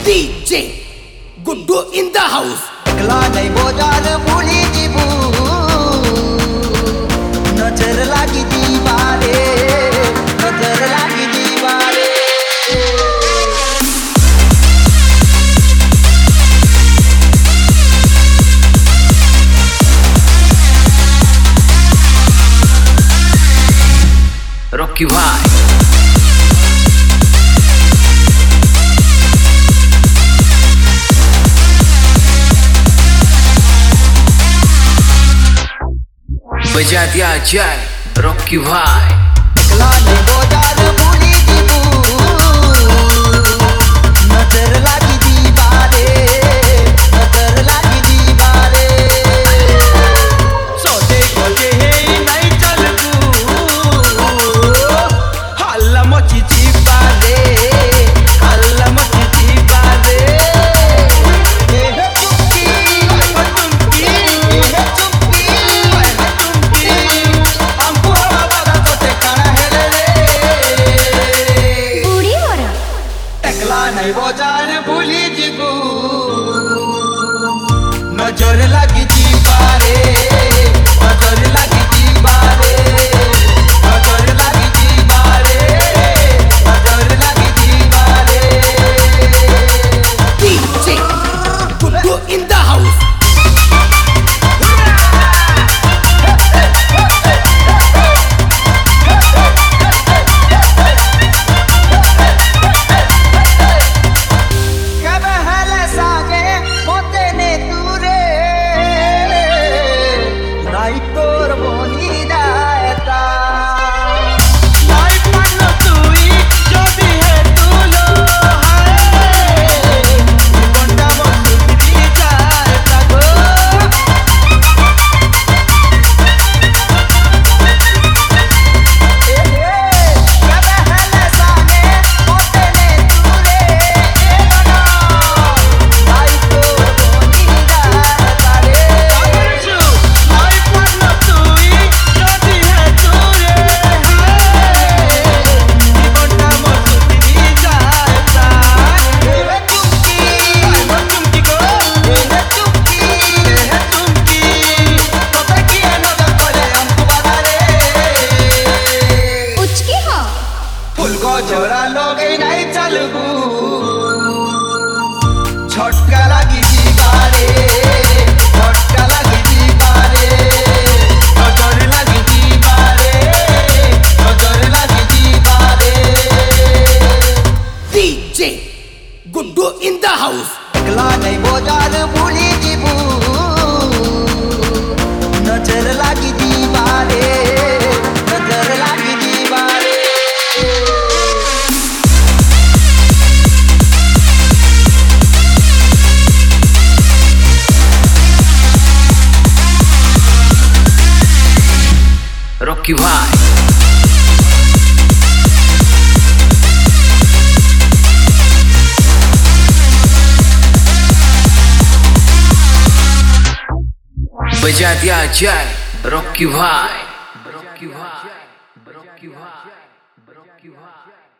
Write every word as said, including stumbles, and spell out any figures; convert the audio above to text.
DJ Guddu in the house. एकला नहीं बोजार भूली जीबू नजर लागी दीवारे नजर लागी दीवारे रॉकी भाई बजा दिया जाए रॉकी भाई। एकला नहीं बोजार भूली जीबू नजर लागी दीवारे नजर लागी दीवारे सोते खोजे हे नहीं चलबू हल्ला मची जीवारे हल्ला मची जीवारे हे चुपकी हे चुपकी हे चुपकी हमको हवा सोते खाना है रे बूढ़ी मोरा एकला नहीं बोजार भूली जीबू नजर लगी दीवारे नजर लगी दीवारे नजर लगी दीवारे नजर लगी दीवारे DJ Guddu in the house. कब हल साजे होते ने तूरे नाई तोर बोनी दाता नाई पन्नो तुई जो भी है तू लो है बंदा मस्ती जाता गो कब हल साजे होते ने तूरे नाई तोर बोनी दाता रे नाई पन्नो तुई जो भी है तूरे है बंदा मस्ती जाता हे चुपकी हे चुपकी गो हे चुपकी हे चुपकी पता किया नजर पड़े हमको बता रे उचकी हो फूल को छोरा लोग नहीं चलबू छटका लगी दीवारे छटका लगी दीवारे नजर लगी दीवारे नजर लगी दीवारे DJ Guddu in the house. एकला नहीं बोजार भूली जीबू नजर लगी दीवारे नजर लगी दीवारे रॉकी भाई बजा दिया जाए रॉकी भाई। रॉकी भाई रॉकी भाई रॉकी भाई